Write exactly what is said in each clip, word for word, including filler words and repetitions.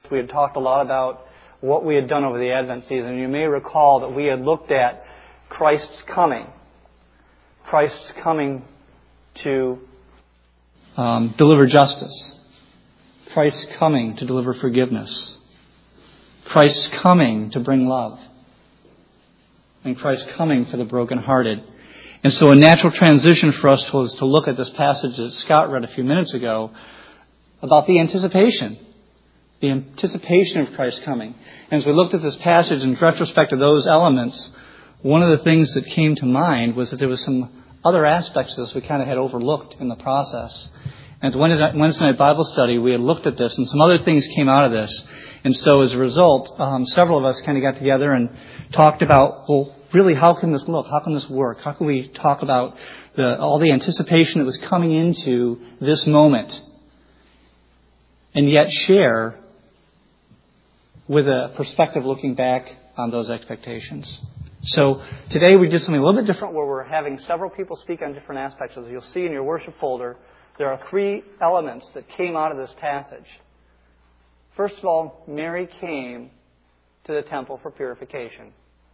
We had talked a lot about what we had done over the Advent season. You may recall that we had looked at Christ's coming. Christ's coming to um, deliver justice. Christ's coming to deliver forgiveness. Christ's coming to bring love. And Christ's coming for the brokenhearted. And so a natural transition for us was to look at this passage that Scott read a few minutes ago about the anticipation. The anticipation of Christ's coming. And as we looked at this passage in retrospect of those elements, one of the things that came to mind was that there was some other aspects of this we kind of had overlooked in the process. And at Wednesday night Bible study, we had looked at this, and some other things came out of this. And so as a result, um, several of us kind of got together and talked about, well, really, how can this look? How can this work? How can we talk about the, all the anticipation that was coming into this moment, and yet share with a perspective looking back on those expectations. So today we did something a little bit different where we're having several people speak on different aspects. As you'll see in your worship folder, there are three elements that came out of this passage. First of all, Mary came to the temple for purification.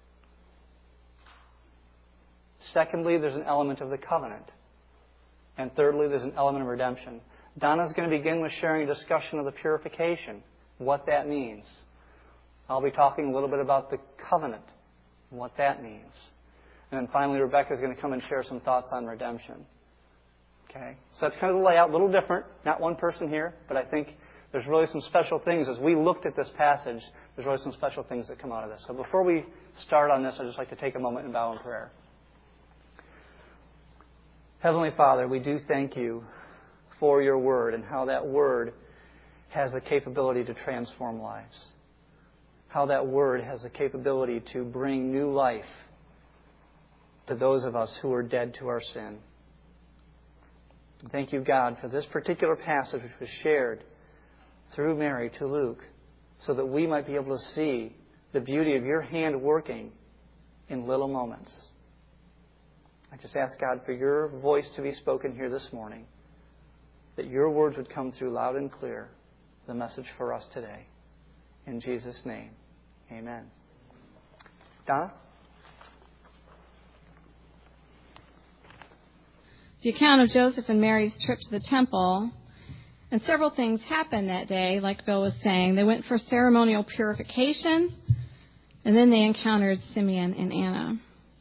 Secondly, there's an element of the covenant. And thirdly, there's an element of redemption. Donna's going to begin with sharing a discussion of the purification, what that means. I'll be talking a little bit about the covenant, what that means. And then finally, Rebecca's going to come and share some thoughts on redemption. Okay? So that's kind of the layout, a little different. Not one person here, but I think there's really some special things. As we looked at this passage, there's really some special things that come out of this. So before we start on this, I'd just like to take a moment and bow in prayer. Heavenly Father, we do thank you for your word and how that word has the capability to transform lives. How that word has the capability to bring new life to those of us who are dead to our sin. Thank you, God, for this particular passage which was shared through Mary to Luke so that we might be able to see the beauty of your hand working in little moments. I just ask, God, for your voice to be spoken here this morning, that your words would come through loud and clear, the message for us today. In Jesus' name, amen. Donna? The account of Joseph and Mary's trip to the temple, and several things happened that day, like Bill was saying. They went for ceremonial purification, and then they encountered Simeon and Anna.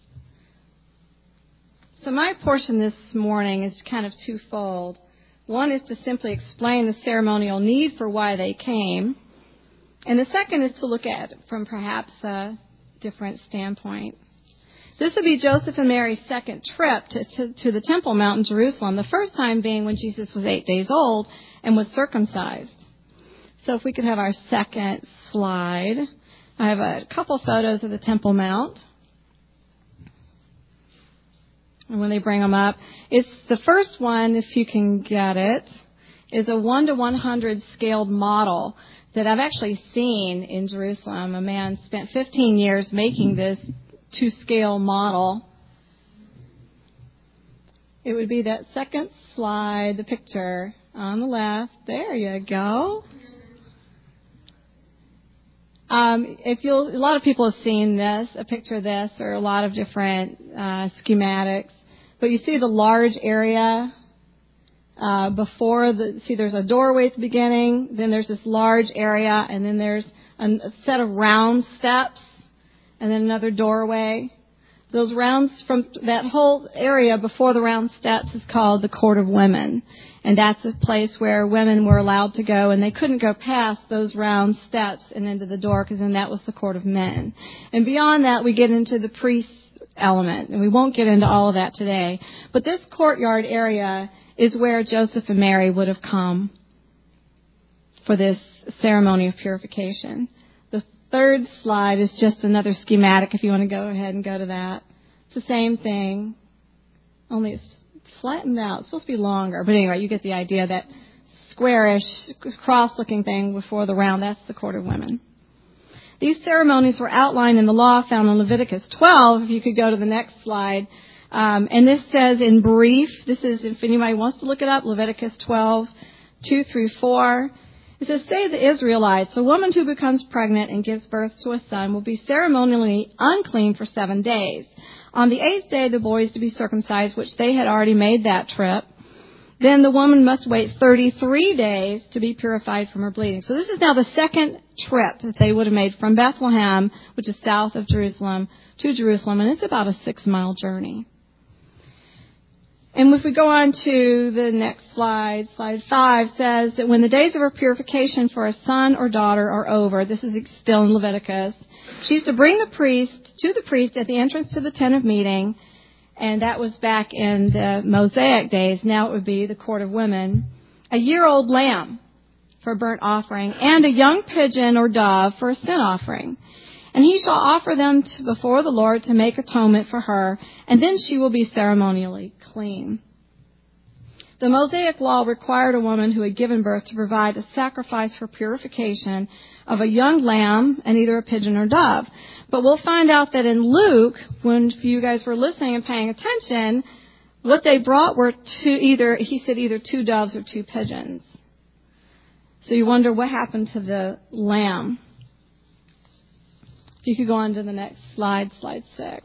So my portion this morning is kind of twofold. One is to simply explain the ceremonial need for why they came. And the second is to look at it from perhaps a different standpoint. This would be Joseph and Mary's second trip to, to, to the Temple Mount in Jerusalem, the first time being when Jesus was eight days old and was circumcised. So if we could have our second slide. I have a couple photos of the Temple Mount. And when they bring them up, it's the first one, if you can get it, is a one to one hundred scaled model that I've actually seen in Jerusalem. A man spent fifteen years making this to-scale model. It would be that second slide, the picture on the left. There you go. Um, if you'll, a lot of people have seen this, a picture of this, or a lot of different uh, schematics. But you see the large area uh, before the, see there's a doorway at the beginning, then there's this large area, and then there's a, a set of round steps, and then another doorway. Those rounds from that whole area before the round steps is called the Court of Women. And that's a place where women were allowed to go, and they couldn't go past those round steps and into the door, because then that was the Court of Men. And beyond that, we get into the priests element, and we won't get into all of that today. But this courtyard area is where Joseph and Mary would have come for this ceremony of purification. The third slide is just another schematic if you want to go ahead and go to that. It's the same thing, only it's flattened out. It's supposed to be longer, but anyway, you get the idea. That squarish, cross-looking thing before the round, that's the Court of Women. These ceremonies were outlined in the law found in Leviticus twelve. If you could go to the next slide. Um, and this says in brief, this is, if anybody wants to look it up, Leviticus twelve, two through four. It says, say the Israelites, a woman who becomes pregnant and gives birth to a son will be ceremonially unclean for seven days. On the eighth day, the boy is to be circumcised, which they had already made that trip. Then the woman must wait thirty-three days to be purified from her bleeding. So this is now the second trip that they would have made from Bethlehem, which is south of Jerusalem, to Jerusalem, and it's about a six-mile journey. And if we go on to the next slide, slide five says that when the days of her purification for a son or daughter are over, this is still in Leviticus, she's to bring the priest to the priest at the entrance to the tent of meeting, and that was back in the Mosaic days. Now it would be the court of women, a year-old lamb for a burnt offering, and a young pigeon or dove for a sin offering. And he shall offer them to, before the Lord to make atonement for her, and then she will be ceremonially clean. The Mosaic law required a woman who had given birth to provide a sacrifice for purification of a young lamb and either a pigeon or dove. But we'll find out that in Luke, when you guys were listening and paying attention, what they brought were two, either, he said either two doves or two pigeons. So you wonder what happened to the lamb. If you could go on to the next slide, slide six.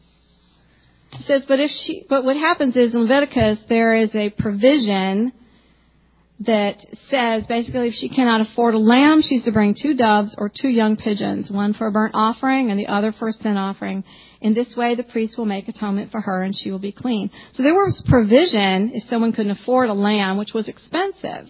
It says, but if she, but what happens is in Leviticus there is a provision that says basically if she cannot afford a lamb, she's to bring two doves or two young pigeons, one for a burnt offering and the other for a sin offering. In this way, the priest will make atonement for her and she will be clean. So there was provision if someone couldn't afford a lamb, which was expensive.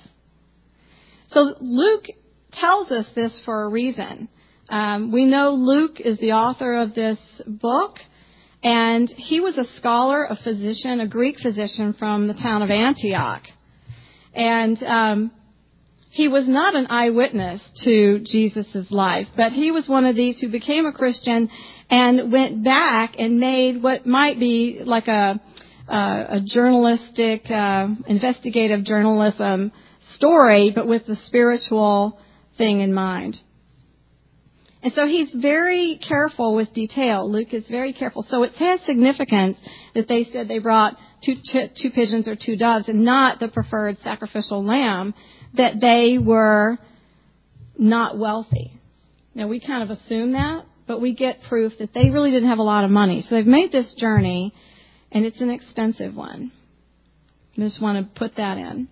So Luke tells us this for a reason. Um, we know Luke is the author of this book, and he was a scholar, a physician, a Greek physician from the town of Antioch. And um, he was not an eyewitness to Jesus' life, but he was one of these who became a Christian and went back and made what might be like a, a, a journalistic, uh, investigative journalism story, but with the spiritual thing in mind. And so he's very careful with detail. Luke is very careful. So it has significance that they said they brought two, two, two pigeons or two doves and not the preferred sacrificial lamb, that they were not wealthy. Now, we kind of assume that, but we get proof that they really didn't have a lot of money. So they've made this journey, and it's an expensive one. I just want to put that in.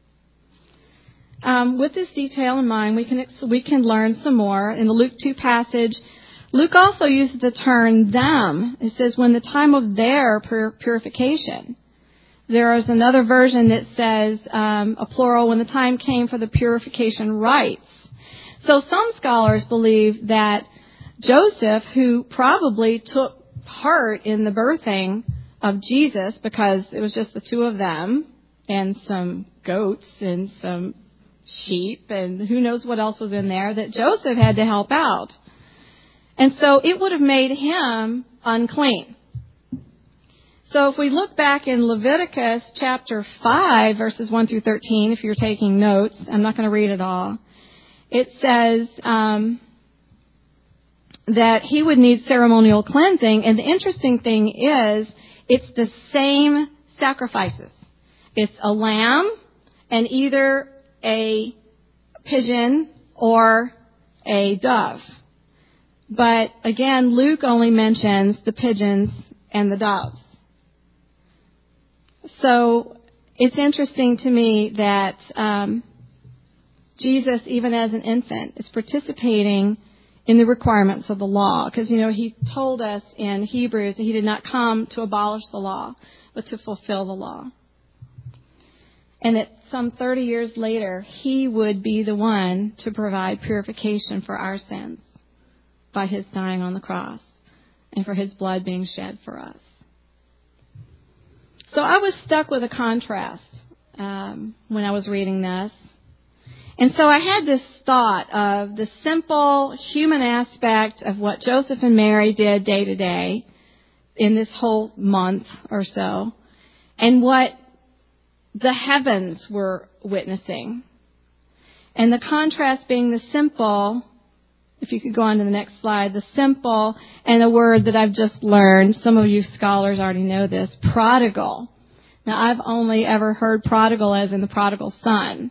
Um, with this detail in mind, we can we can learn some more. In the Luke two passage, Luke also uses the term them. It says, when the time of their pur- purification. There is another version that says, um, a plural, when the time came for the purification rites. So some scholars believe that Joseph, who probably took part in the birthing of Jesus, because it was just the two of them and some goats and some sheep and who knows what else was in there, that Joseph had to help out. And so it would have made him unclean. So if we look back in Leviticus chapter five, verses one through thirteen, if you're taking notes, I'm not going to read it all. It says um, that he would need ceremonial cleansing. And the interesting thing is, it's the same sacrifices. It's a lamb and either a pigeon or a dove. But again, Luke only mentions the pigeons and the doves. So it's interesting to me that um, Jesus, even as an infant, is participating in the requirements of the law. Because, you know, he told us in Hebrews that he did not come to abolish the law, but to fulfill the law. And that some thirty years later, he would be the one to provide purification for our sins by his dying on the cross and for his blood being shed for us. So I was stuck with a contrast um, when I was reading this. And so I had this thought of the simple human aspect of what Joseph and Mary did day to day in this whole month or so, and what the heavens were witnessing. And the contrast being the simple, if you could go on to the next slide, the simple and a word that I've just learned, some of you scholars already know this, prodigal. Now, I've only ever heard prodigal as in the prodigal son,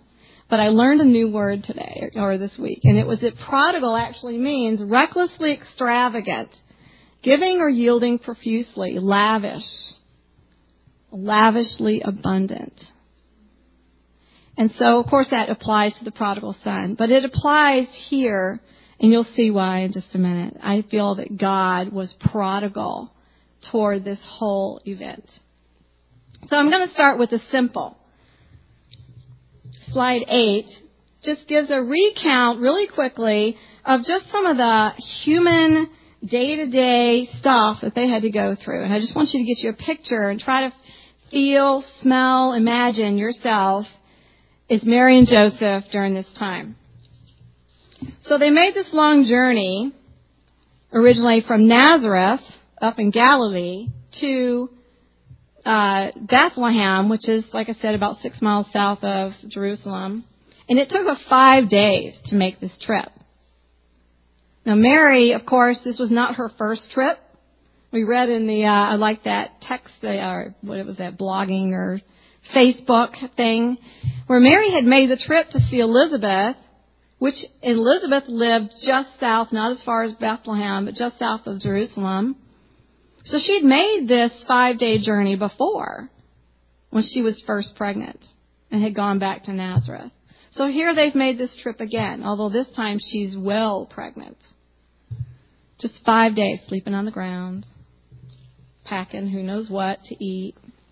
But I learned a new word today, or this week, and it was that prodigal actually means recklessly extravagant, giving or yielding profusely, lavish, lavishly abundant. And so, of course, that applies to the prodigal son. But it applies here, and you'll see why in just a minute. I feel that God was prodigal toward this whole event. So I'm going to start with the simple. Slide eight just gives a recount really quickly of just some of the human day-to-day stuff that they had to go through. And I just want you to get you a picture and try to feel, smell, imagine yourself as Mary and Joseph during this time. So they made this long journey originally from Nazareth up in Galilee to uh, Bethlehem, which is, like I said, about six miles south of Jerusalem. And it took her five days to make this trip. Now, Mary, of course, this was not her first trip. We read in the, uh, I like that text, uh, or what was that, blogging or Facebook thing, where Mary had made the trip to see Elizabeth, which Elizabeth lived just south, not as far as Bethlehem, but just south of Jerusalem. So she'd made this five-day journey before when she was first pregnant and had gone back to Nazareth. So here they've made this trip again, although this time she's well pregnant. Just five days sleeping on the ground, packing who knows what to eat.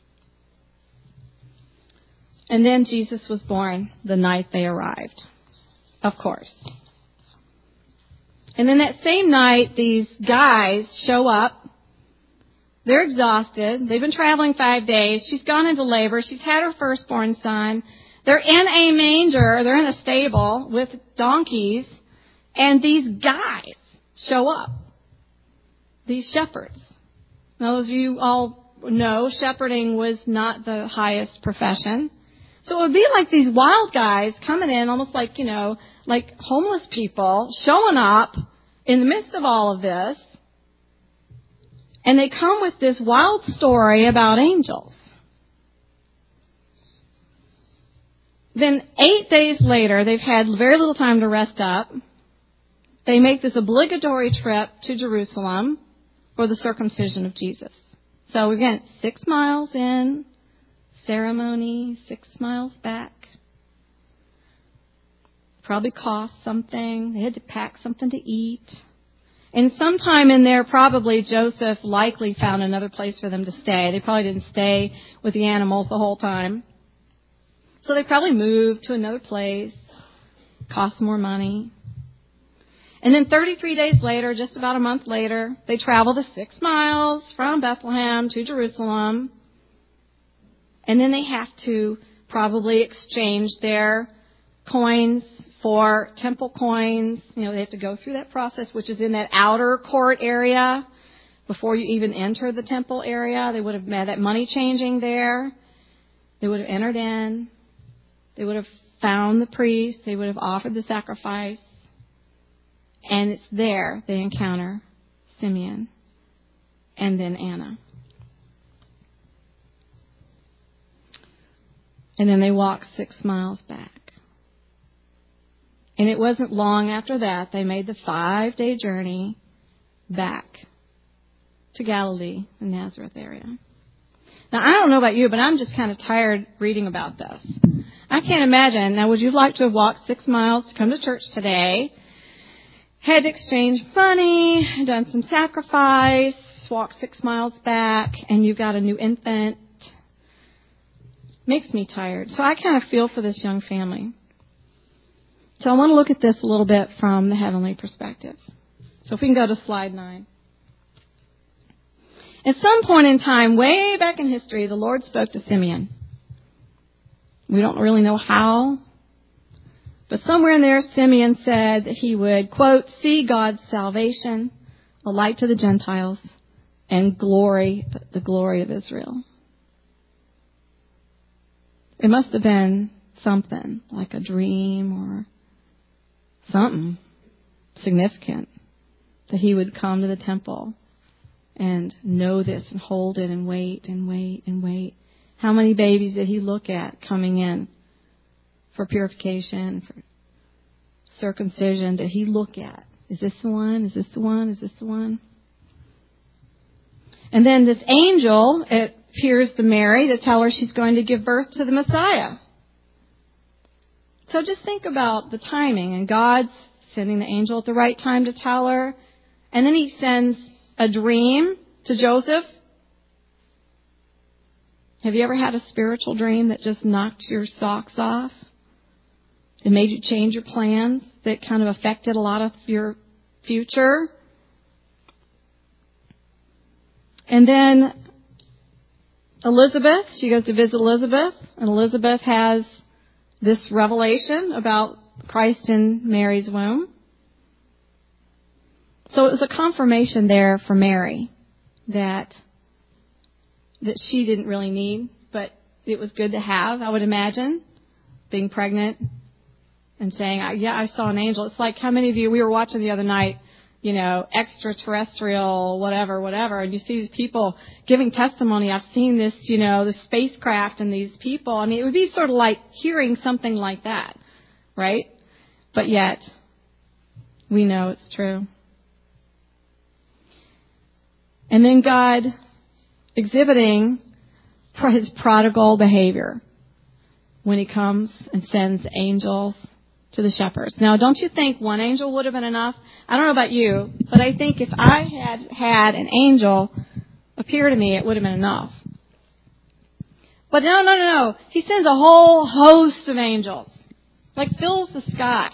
And then Jesus was born the night they arrived, of course. And then that same night, these guys show up. They're exhausted. They've been traveling five days. She's gone into labor. She's had her firstborn son. They're in a manger. They're in a stable with donkeys. And these guys show up. These shepherds. Now, as you all know, shepherding was not the highest profession. So it would be like these wild guys coming in, almost like, you know, like homeless people showing up in the midst of all of this. And they come with this wild story about angels. Then eight days later, they've had very little time to rest up. They make this obligatory trip to Jerusalem for the circumcision of Jesus. So again, six miles in, ceremony, six miles back. Probably cost something. They had to pack something to eat. And sometime in there, probably Joseph likely found another place for them to stay. They probably didn't stay with the animals the whole time. So they probably moved to another place. Cost more money. And then thirty-three days later, just about a month later, they travel the six miles from Bethlehem to Jerusalem. And then they have to probably exchange their coins for temple coins. You know, they have to go through that process, which is in that outer court area before you even enter the temple area. They would have had that money changing there. They would have entered in. They would have found the priest. They would have offered the sacrifice. And it's there they encounter Simeon and then Anna. And then they walk six miles back. And it wasn't long after that they made the five-day journey back to Galilee, the Nazareth area. Now, I don't know about you, but I'm just kind of tired reading about this. I can't imagine. Now, would you like to have walked six miles to come to church today, had to exchange money, done some sacrifice, walked six miles back, and you've got a new infant? Makes me tired. So I kind of feel for this young family. So I want to look at this a little bit from the heavenly perspective. So if we can go to slide nine. At some point in time, way back in history, the Lord spoke to Simeon. We don't really know how, but somewhere in there, Simeon said that he would, quote, see God's salvation, a light to the Gentiles, and glory, the glory of Israel. It must have been something like a dream or something significant that he would come to the temple and know this and hold it and wait and wait and wait. How many babies did he look at coming in for purification, for circumcision, did he look at? Is this the one? Is this the one? Is this the one? And then this angel, it appears to Mary to tell her she's going to give birth to the Messiah. So just think about the timing, and God's sending the angel at the right time to tell her. And then he sends a dream to Joseph. Have you ever had a spiritual dream that just knocked your socks off? It made you change your plans, that kind of affected a lot of your future. And then Elizabeth, she goes to visit Elizabeth, and Elizabeth has this revelation about Christ in Mary's womb. So it was a confirmation there for Mary that that she didn't really need, but it was good to have, I would imagine, being pregnant and saying, yeah, I saw an angel. It's like how many of you, we were watching the other night, you know, extraterrestrial, whatever, whatever, and you see these people giving testimony. I've seen this, you know, the spacecraft and these people. I mean, it would be sort of like hearing something like that, right? But yet, we know it's true. And then God exhibiting his prodigal behavior when he comes and sends angels to the shepherds. Now, don't you think one angel would have been enough? I don't know about you, but I think if I had had an angel appear to me, it would have been enough. But no, no, no, no. He sends a whole host of angels, like fills the sky.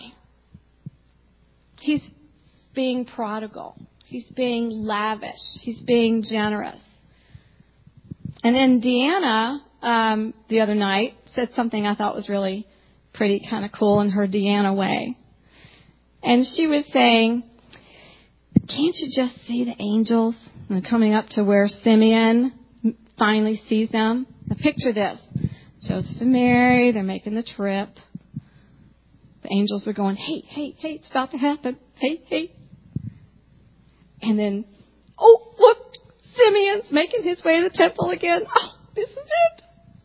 He's being prodigal. He's being lavish. He's being generous. And then Deanna, um, the other night, said something I thought was really pretty kind of cool in her Deanna way. And she was saying, can't you just see the angels coming up to where Simeon finally sees them? Now picture this. Joseph and Mary, they're making the trip. The angels are going, hey, hey, hey, it's about to happen. Hey, hey. And then, oh, look, Simeon's making his way to the temple again. Oh, this is it.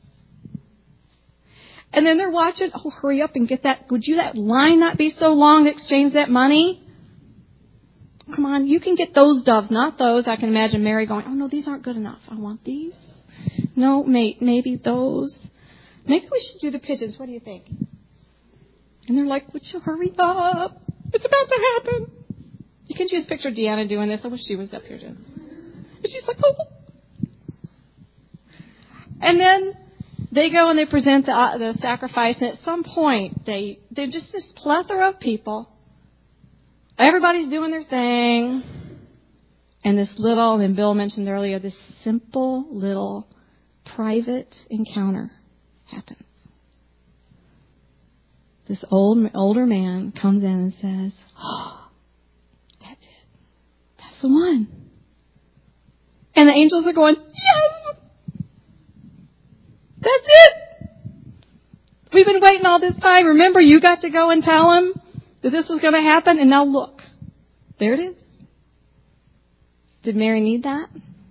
And then they're watching, oh, hurry up and get that. Would you, that line not be so long to exchange that money? Come on, you can get those doves, not those. I can imagine Mary going, oh, no, these aren't good enough. I want these. No, mate, maybe those. Maybe we should do the pigeons. What do you think? And they're like, would you hurry up? It's about to happen. You can just picture Deanna doing this. I wish she was up here doing this. And she's like, oh. And then they go and they present the, uh, the sacrifice. And at some point, they, they're just this plethora of people. Everybody's doing their thing. And this little, and Bill mentioned earlier, this simple little private encounter happens. This old older man comes in and says, oh, that's it. That's the one. And the angels are going, yes! That's it! We've been waiting all this time. Remember, you got to go and tell him that this was going to happen, and now look. There it is. Did Mary need that?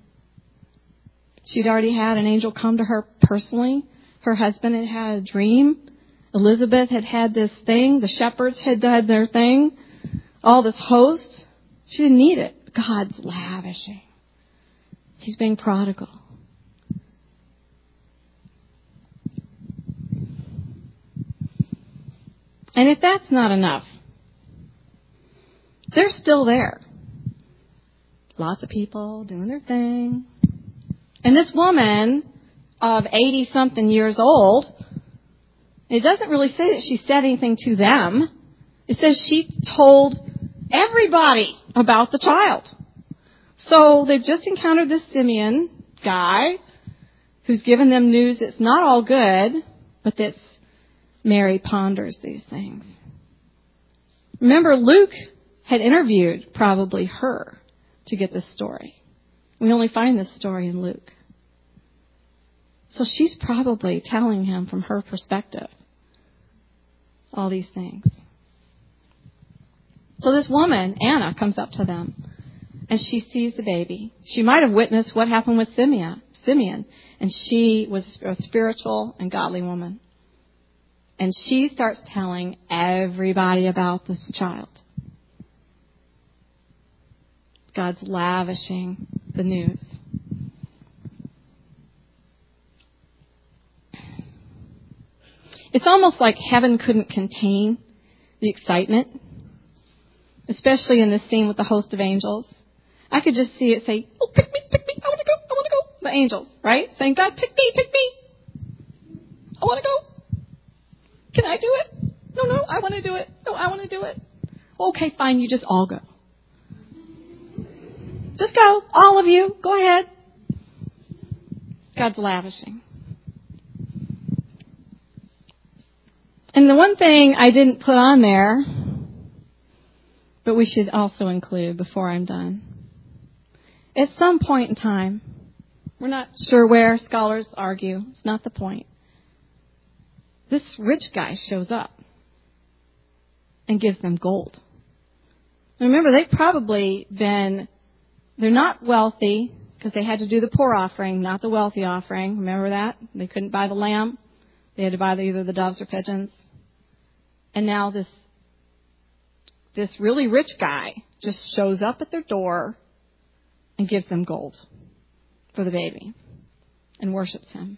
She'd already had an angel come to her personally. Her husband had had a dream. Elizabeth had had this thing. The shepherds had done their thing. All this host. She didn't need it. God's lavishing. He's being prodigal. And if that's not enough, they're still there. Lots of people doing their thing. And this woman of eighty-something years old, it doesn't really say that she said anything to them. It says she told everybody about the child. So they've just encountered this Simeon guy who's given them news that's not all good, but that Mary ponders these things. Remember, Luke had interviewed probably her to get this story. We only find this story in Luke. So she's probably telling him from her perspective all these things. So this woman, Anna, comes up to them and she sees the baby. She might have witnessed what happened with Simeon, Simeon, and she was a spiritual and godly woman. And she starts telling everybody about this child. God's lavishing the news. It's almost like heaven couldn't contain the excitement, especially in this scene with the host of angels. I could just see it say, oh, pick me, pick me, I want to go, I want to go. The angels, right? Saying, God, pick me, pick me. I want to go. Can I do it? No, no, I want to do it. No, I want to do it. Okay, fine, you just all go. Just go, all of you. Go ahead. God's lavishing. And the one thing I didn't put on there, but we should also include before I'm done. At some point in time, we're not sure where, scholars argue, it's not the point. This rich guy shows up and gives them gold. Remember, they've probably been, they're not wealthy because they had to do the poor offering, not the wealthy offering. Remember that? They couldn't buy the lamb. They had to buy the, either the doves or pigeons. And now this this really rich guy just shows up at their door and gives them gold for the baby and worships him.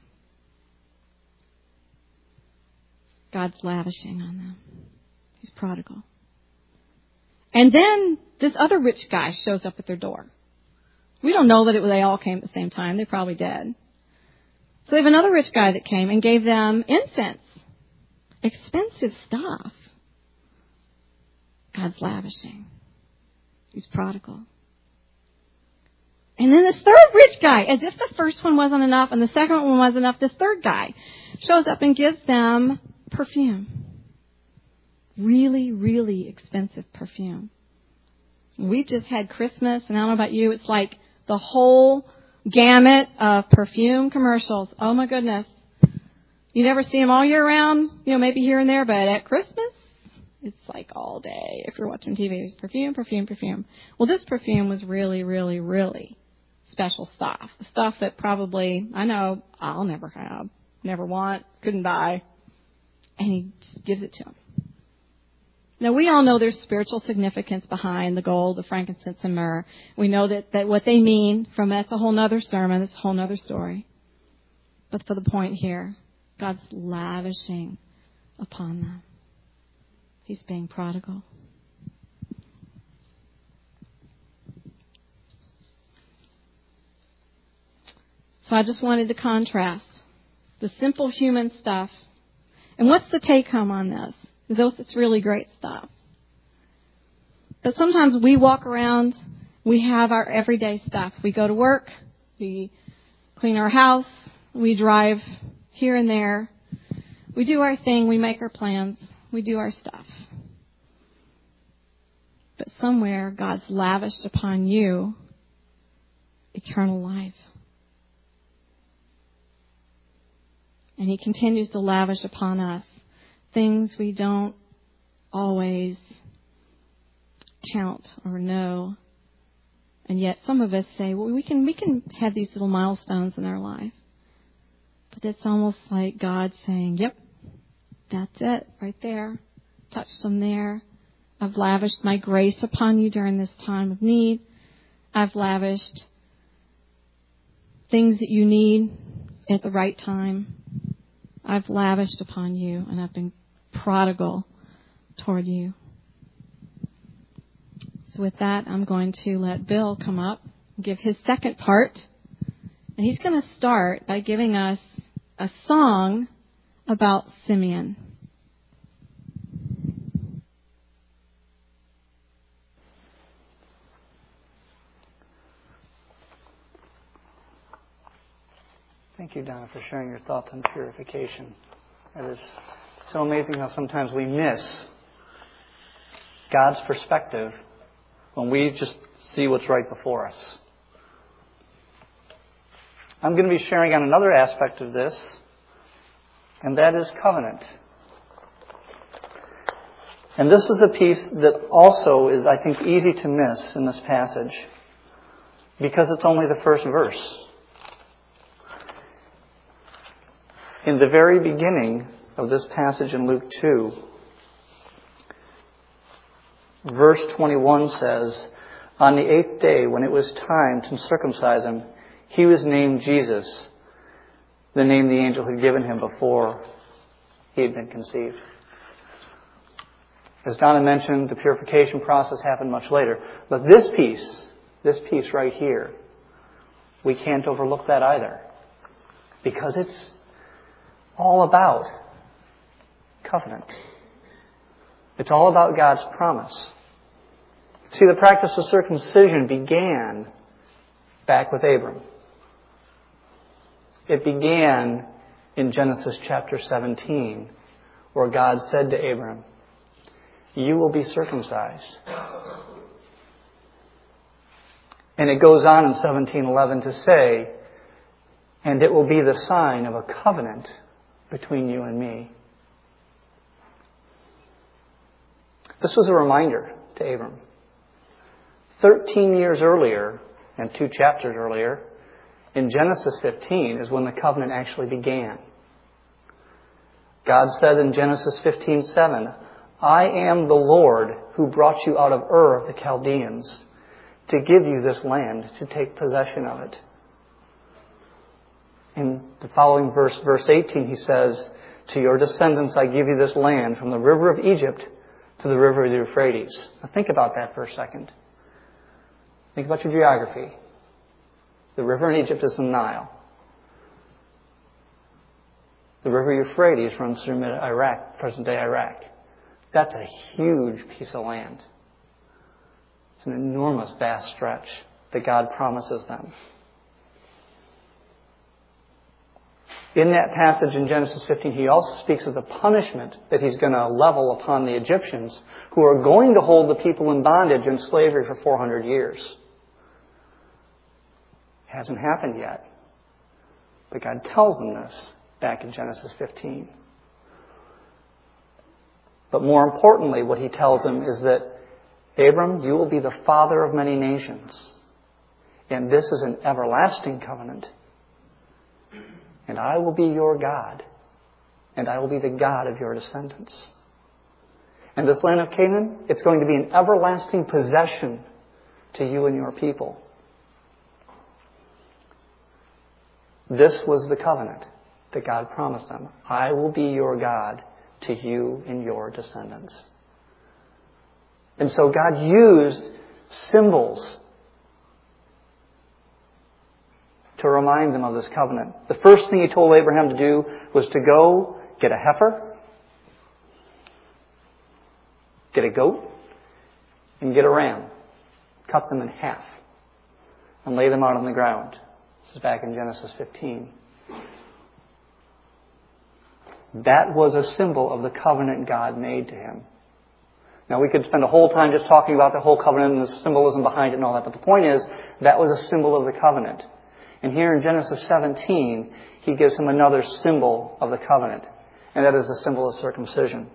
God's lavishing on them. He's prodigal. And then this other rich guy shows up at their door. We don't know that it, they all came at the same time. They probably did. So they have another rich guy that came and gave them incense. Expensive stuff. God's lavishing. He's prodigal. And then this third rich guy, as if the first one wasn't enough and the second one wasn't enough, this third guy shows up and gives them perfume. Really, really expensive perfume. We've just had Christmas, and I don't know about you, it's like the whole gamut of perfume commercials. Oh my goodness. You never see them all year round, you know, maybe here and there, but at Christmas, it's like all day. If you're watching T V, there's perfume, perfume, perfume. Well, this perfume was really, really, really special stuff. Stuff that probably, I know, I'll never have, never want, couldn't buy. And he just gives it to them. Now, we all know there's spiritual significance behind the gold, the frankincense, and myrrh. We know that, that what they mean from that's a whole nother sermon, it's a whole nother story. But for the point here, God's lavishing upon them. He's being prodigal. So I just wanted to contrast the simple human stuff. And what's the take home on this? Because it's really great stuff. But sometimes we walk around, we have our everyday stuff. We go to work, we clean our house, we drive here and there. We do our thing, we make our plans, we do our stuff. But somewhere God's lavished upon you eternal life. And He continues to lavish upon us things we don't always count or know. And yet some of us say, well, we can we can have these little milestones in our life. But it's almost like God saying, yep, that's it right there. Touched them there. I've lavished my grace upon you during this time of need. I've lavished things that you need at the right time. I've lavished upon you, and I've been prodigal toward you. So with that, I'm going to let Bill come up and give his second part. And he's going to start by giving us a song about Simeon. Thank you, Donna, for sharing your thoughts on purification. It is so amazing how sometimes we miss God's perspective when we just see what's right before us. I'm going to be sharing on another aspect of this, and that is covenant. And this is a piece that also is, I think, easy to miss in this passage because it's only the first verse. In the very beginning, of this passage in Luke two. Verse twenty-one says, on the eighth day, when it was time to circumcise him, he was named Jesus, the name the angel had given him before he had been conceived. As Donna mentioned, the purification process happened much later. But this piece, this piece right here, we can't overlook that either. Because it's all about covenant. It's all about God's promise. See, the practice of circumcision began back with Abram. It began in Genesis chapter seventeen, where God said to Abram, you will be circumcised. And it goes on in seventeen eleven to say, and it will be the sign of a covenant between you and me. This was a reminder to Abram. Thirteen years earlier, and two chapters earlier, in Genesis fifteen is when the covenant actually began. God said in Genesis fifteen seven, I am the Lord who brought you out of Ur of the Chaldeans to give you this land to take possession of it. In the following verse, verse eighteen, he says, to your descendants I give you this land from the river of Egypt to the river of the Euphrates. Now think about that for a second. Think about your geography. The river in Egypt is the Nile. The river Euphrates runs through Iraq, present-day Iraq. That's a huge piece of land. It's an enormous, vast stretch that God promises them. In that passage in Genesis fifteen, he also speaks of the punishment that he's going to level upon the Egyptians who are going to hold the people in bondage and slavery for four hundred years. It hasn't happened yet. But God tells them this back in Genesis fifteen. But more importantly, what he tells them is that, Abram, you will be the father of many nations. And this is an everlasting covenant. And I will be your God. And I will be the God of your descendants. And this land of Canaan, it's going to be an everlasting possession to you and your people. This was the covenant that God promised them. I will be your God to you and your descendants. And so God used symbols to remind them of this covenant. The first thing he told Abraham to do was to go get a heifer, get a goat, and get a ram. Cut them in half and lay them out on the ground. This is back in Genesis fifteen. That was a symbol of the covenant God made to him. Now, we could spend a whole time just talking about the whole covenant and the symbolism behind it and all that, but the point is, that was a symbol of the covenant. And here in Genesis seventeen, he gives him another symbol of the covenant, and that is the symbol of circumcision.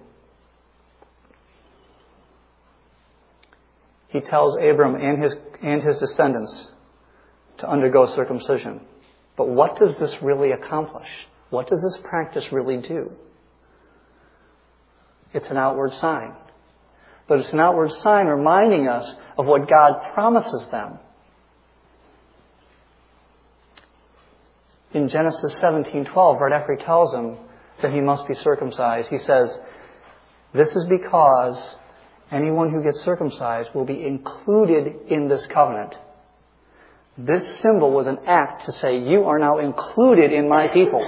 He tells Abram and his, and his descendants to undergo circumcision. But what does this really accomplish? What does this practice really do? It's an outward sign. But it's an outward sign reminding us of what God promises them. In Genesis seventeen twelve, right after he tells them that he must be circumcised, he says, this is because anyone who gets circumcised will be included in this covenant. This symbol was an act to say, you are now included in my people.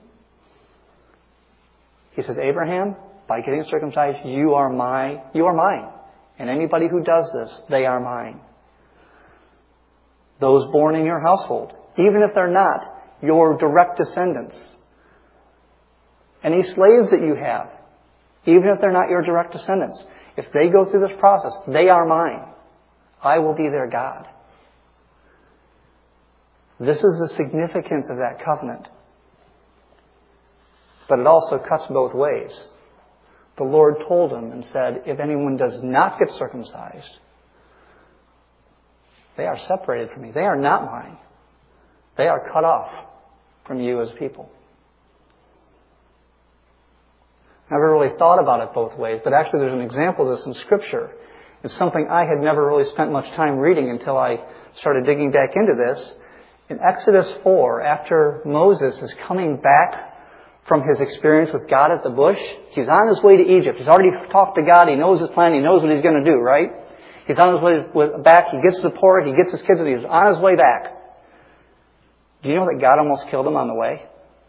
He says, Abraham, by getting circumcised, you are my, you are mine. And anybody who does this, they are mine. Those born in your household, even if they're not your direct descendants. Any slaves that you have, even if they're not your direct descendants, if they go through this process, they are mine. I will be their God. This is the significance of that covenant. But it also cuts both ways. The Lord told him and said, if anyone does not get circumcised, they are separated from me. They are not mine. They are cut off from you as people. Never really thought about it both ways, but actually there's an example of this in Scripture. It's something I had never really spent much time reading until I started digging back into this. In Exodus four, after Moses is coming back from his experience with God at the bush, he's on his way to Egypt. He's already talked to God. He knows his plan. He knows what he's going to do, right? He's on his way back. He gets Zipporah. He gets his kids. He's on his way back. Do you know that God almost killed him on the way?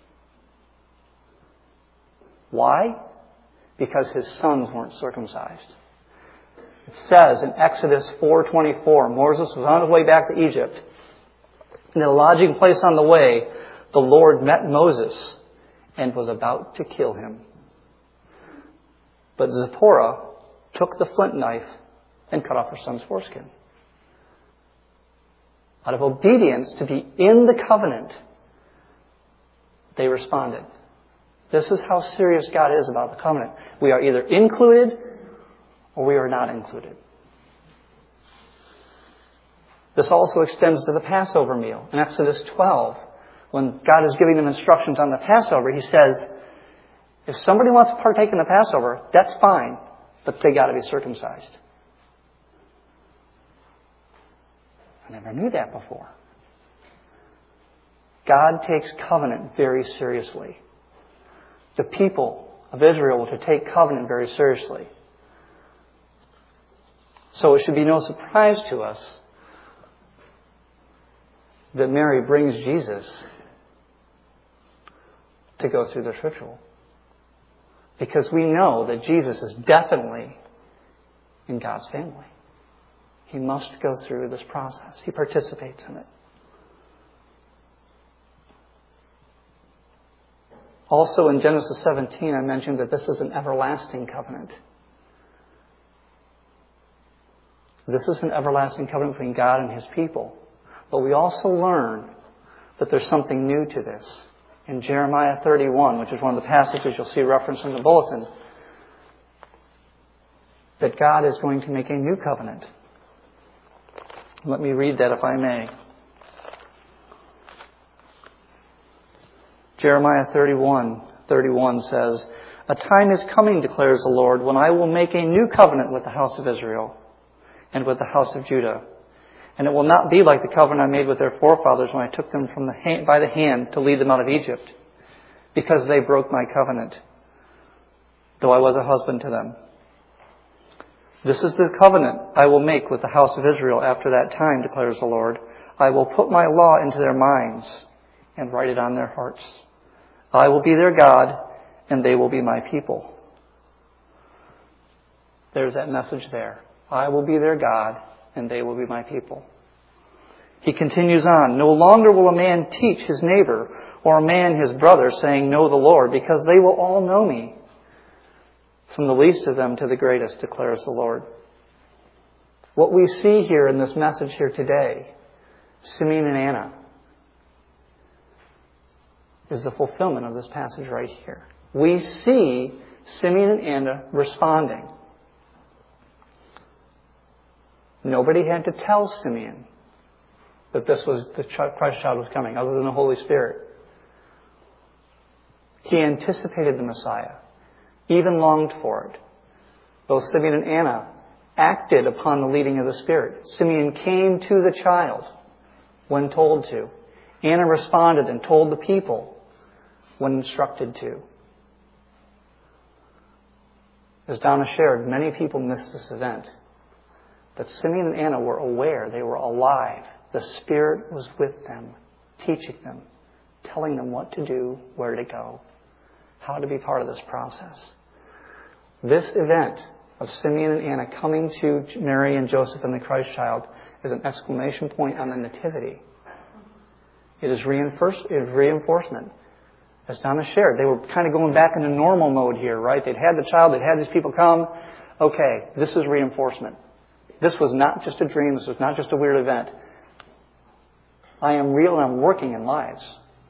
Why? Because his sons weren't circumcised. It says in Exodus four twenty-four, Moses was on his way back to Egypt. In a lodging place on the way, the Lord met Moses and was about to kill him. But Zipporah took the flint knife and cut off her son's foreskin. Out of obedience to be in the covenant, they responded. This is how serious God is about the covenant. We are either included or we are not included. This also extends to the Passover meal. In Exodus twelve, when God is giving them instructions on the Passover, He says, if somebody wants to partake in the Passover, that's fine, but they got to be circumcised. I never knew that before. God takes covenant very seriously. The people of Israel were to take covenant very seriously. So it should be no surprise to us that Mary brings Jesus to go through this ritual. Because we know that Jesus is definitely in God's family. He must go through this process. He participates in it. Also in Genesis seventeen, I mentioned that this is an everlasting covenant. This is an everlasting covenant between God and His people. But we also learn that there's something new to this. In Jeremiah thirty-one, which is one of the passages you'll see referenced in the bulletin, that God is going to make a new covenant. Let me read that if I may. Jeremiah thirty-one, thirty-one says, a time is coming, declares the Lord, when I will make a new covenant with the house of Israel and with the house of Judah. And it will not be like the covenant I made with their forefathers when I took them from the hand, by the hand to lead them out of Egypt, because they broke my covenant, though I was a husband to them. This is the covenant I will make with the house of Israel after that time, declares the Lord. I will put my law into their minds and write it on their hearts. I will be their God, and they will be my people. There's that message there. I will be their God, and they will be my people. He continues on, no longer will a man teach his neighbor or a man his brother, saying, know the Lord, because they will all know me, from the least of them to the greatest, declares the Lord. What we see here in this message here today, Simeon and Anna, is the fulfillment of this passage right here. We see Simeon and Anna responding. Nobody had to tell Simeon that this was the Christ child was coming, other than the Holy Spirit. He anticipated the Messiah, even longed for it. Both Simeon and Anna acted upon the leading of the Spirit. Simeon came to the child when told to. Anna responded and told the people when instructed to. As Donna shared, many people missed this event. But Simeon and Anna were aware. They were alive. The Spirit was with them, teaching them, telling them what to do, where to go, how to be part of this process. This event of Simeon and Anna coming to Mary and Joseph and the Christ child is an exclamation point on the nativity. It is reinforcement. As Donna shared, they were kind of going back into normal mode here, right? They'd had the child, they'd had these people come. Okay, this is reinforcement. This was not just a dream. This was not just a weird event. I am real and I'm working in lives.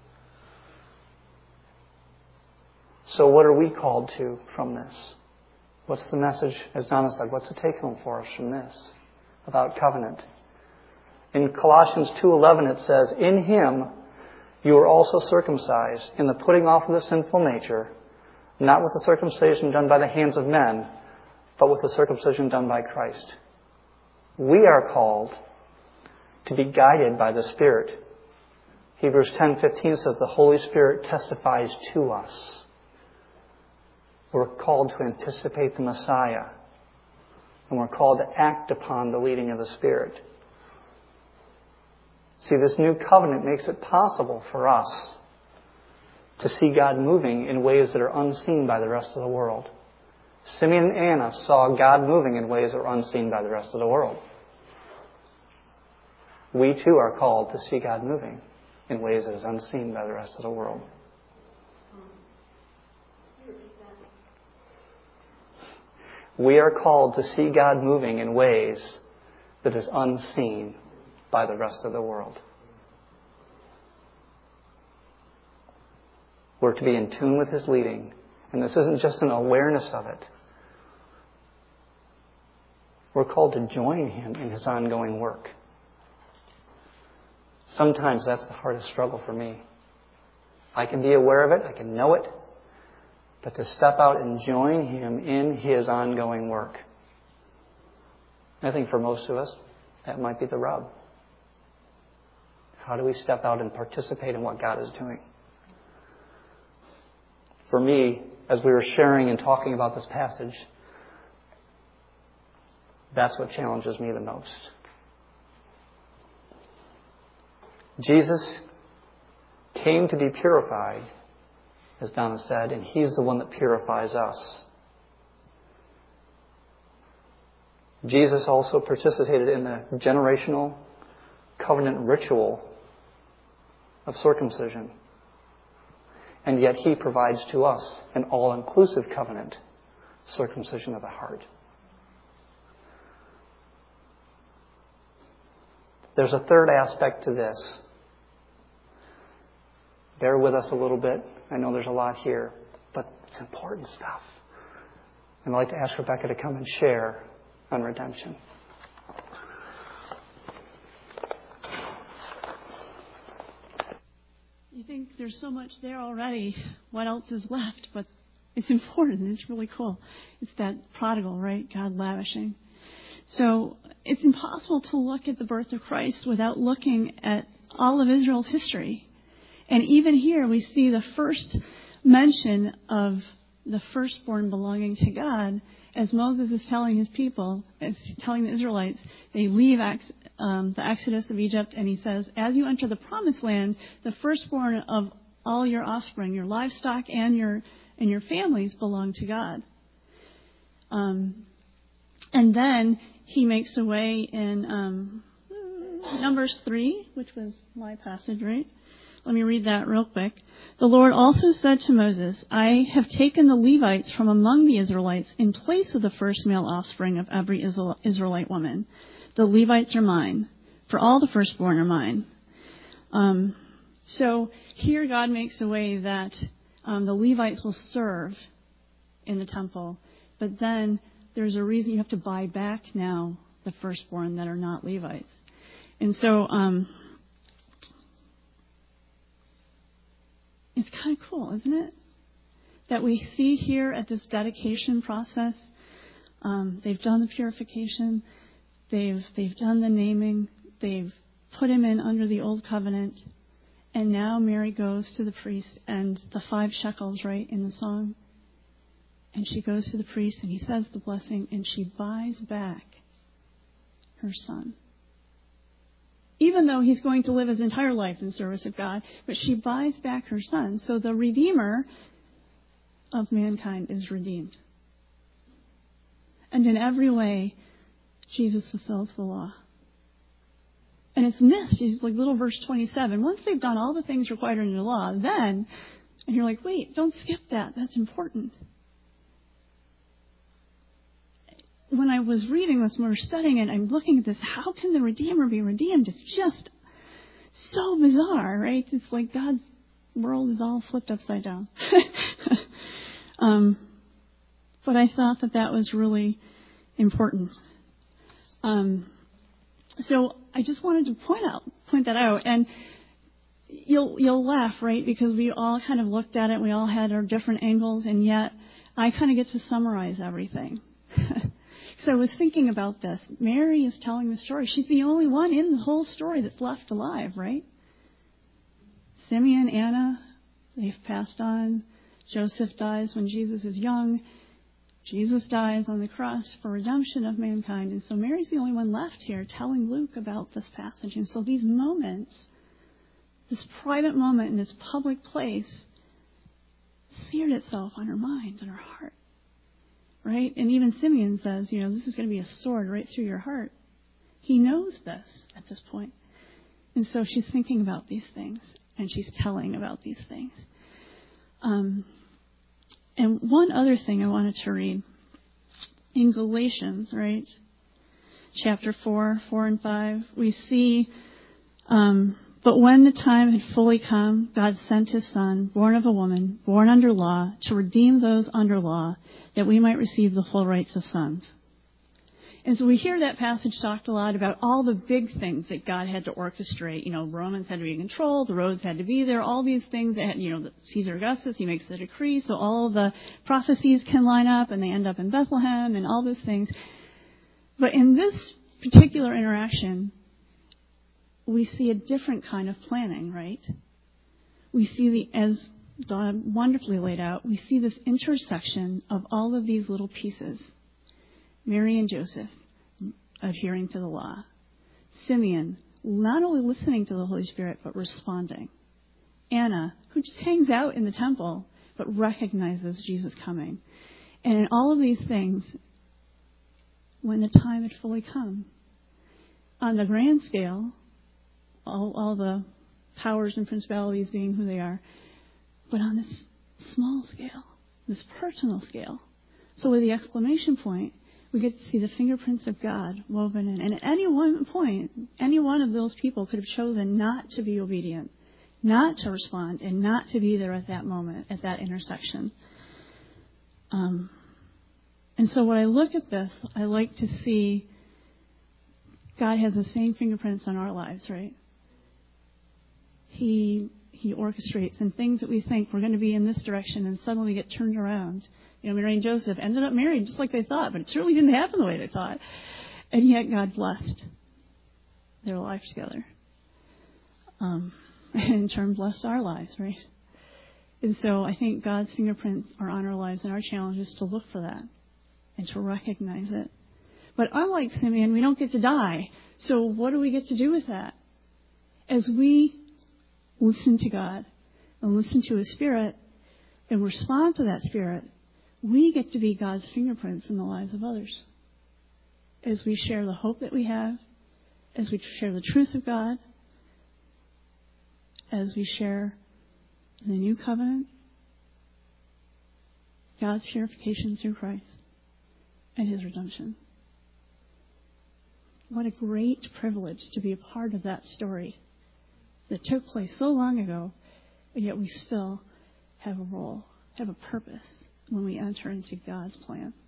So what are we called to from this? What's the message, as Donna said, what's the take home for us from this about covenant? In Colossians two eleven it says, in Him you are also circumcised in the putting off of the sinful nature, Not with the circumcision done by the hands of men, but with the circumcision done by Christ. We are called to be guided by the Spirit. Hebrews ten fifteen says the Holy Spirit testifies to us. We're called to anticipate the Messiah. And we're called to act upon the leading of the Spirit. See, this new covenant makes it possible for us to see God moving in ways that are unseen by the rest of the world. Simeon and Anna saw God moving in ways that were unseen by the rest of the world. We too are called to see God moving in ways that is unseen by the rest of the world. We are called to see God moving in ways that is unseen by the rest of the world. We're to be in tune with His leading. And this isn't just an awareness of it. We're called to join Him in His ongoing work. Sometimes that's the hardest struggle for me. I can be aware of it, I can know it, but to step out and join Him in His ongoing work. I think for most of us, that might be the rub. How do we step out and participate in what God is doing? For me, as we were sharing and talking about this passage, that's what challenges me the most. Jesus came to be purified, as Donna said, and He's the one that purifies us. Jesus also participated in the generational covenant ritual of circumcision. And yet He provides to us an all-inclusive covenant, circumcision of the heart. There's a third aspect to this. Bear with us a little bit. I know there's a lot here, but it's important stuff. And I'd like to ask Rebecca to come and share on redemption. You think there's so much there already. What else is left? But it's important. It's really cool. It's that prodigal, right? God lavishing. So it's impossible to look at the birth of Christ without looking at all of Israel's history. And even here we see the first mention of the firstborn belonging to God as Moses is telling his people, as telling the Israelites, they leave um, the exodus of Egypt, and he says, as you enter the promised land, the firstborn of all your offspring, your livestock and your and your families belong to God. Um, and then he makes a way in um, Numbers three, which was my passage, right? Let me read that real quick. The Lord also said to Moses, I have taken the Levites from among the Israelites in place of the first male offspring of every Israelite woman. The Levites are mine, for all the firstborn are mine. Um, so here God makes a way that um, the Levites will serve in the temple, but then there's a reason you have to buy back now the firstborn that are not Levites. And so um, it's kind of cool, isn't it? That we see here at this dedication process, um, they've done the purification, they've they've done the naming, they've put him in under the old covenant, and now Mary goes to the priest and the five shekels, right, in the song. And she goes to the priest and he says the blessing and she buys back her son. Even though he's going to live his entire life in service of God, but she buys back her son. So the Redeemer of mankind is redeemed. And in every way, Jesus fulfills the law. And it's missed. It's like little verse twenty-seven. Once they've done all the things required in the law, then, and you're like, wait, don't skip that. That's important. When I was reading this, when we were studying it, I'm looking at this, how can the Redeemer be redeemed? It's just so bizarre, right? It's like God's world is all flipped upside down. um, but I thought that that was really important. Um, so I just wanted to point out, point that out. And you'll you'll laugh, right? Because we all kind of looked at it. We all had our different angles, and yet I kind of get to summarize everything. So I was thinking about this. Mary is telling the story. She's the only one in the whole story that's left alive, right? Simeon, Anna, they've passed on. Joseph dies when Jesus is young. Jesus dies on the cross for redemption of mankind. And so Mary's the only one left here telling Luke about this passage. And so these moments, this private moment in this public place, seared itself on her mind and her heart. Right? And even Simeon says, you know, this is going to be a sword right through your heart. He knows this at this point. And so she's thinking about these things, and she's telling about these things. Um, and one other thing I wanted to read. In Galatians, right, chapter four, four and five, we see, um, but when the time had fully come, God sent his Son, born of a woman, born under law, to redeem those under law, that we might receive the full rights of sons. And so we hear that passage talked a lot about all the big things that God had to orchestrate. You know, Romans had to be in control, the roads had to be there, all these things that had, you know, Caesar Augustus, he makes the decree, so all the prophecies can line up and they end up in Bethlehem and all those things. But in this particular interaction, we see a different kind of planning, right? We see the, as Don wonderfully laid out, we see this intersection of all of these little pieces. Mary and Joseph adhering to the law. Simeon not only listening to the Holy Spirit, but responding. Anna, who just hangs out in the temple, but recognizes Jesus coming. And in all of these things, when the time had fully come, on the grand scale, all, all the powers and principalities being who they are, but on this small scale, this personal scale. So with the exclamation point, we get to see the fingerprints of God woven in. And at any one point, any one of those people could have chosen not to be obedient, not to respond, and not to be there at that moment, at that intersection. Um, and so when I look at this, I like to see God has the same fingerprints on our lives, right? He He orchestrates, and things that we think we're going to be in this direction and suddenly get turned around. You know, Mary and Joseph ended up married just like they thought, but it certainly didn't happen the way they thought. And yet God blessed their life together. Um, and in turn blessed our lives, right? And so I think God's fingerprints are on our lives, and our challenge is to look for that and to recognize it. But unlike Simeon, we don't get to die. So what do we get to do with that? As we listen to God and listen to His Spirit and respond to that Spirit, we get to be God's fingerprints in the lives of others. As we share the hope that we have, as we share the truth of God, as we share the new covenant, God's purification through Christ and His redemption. What a great privilege to be a part of that story that took place so long ago, and yet we still have a role, have a purpose when we enter into God's plan.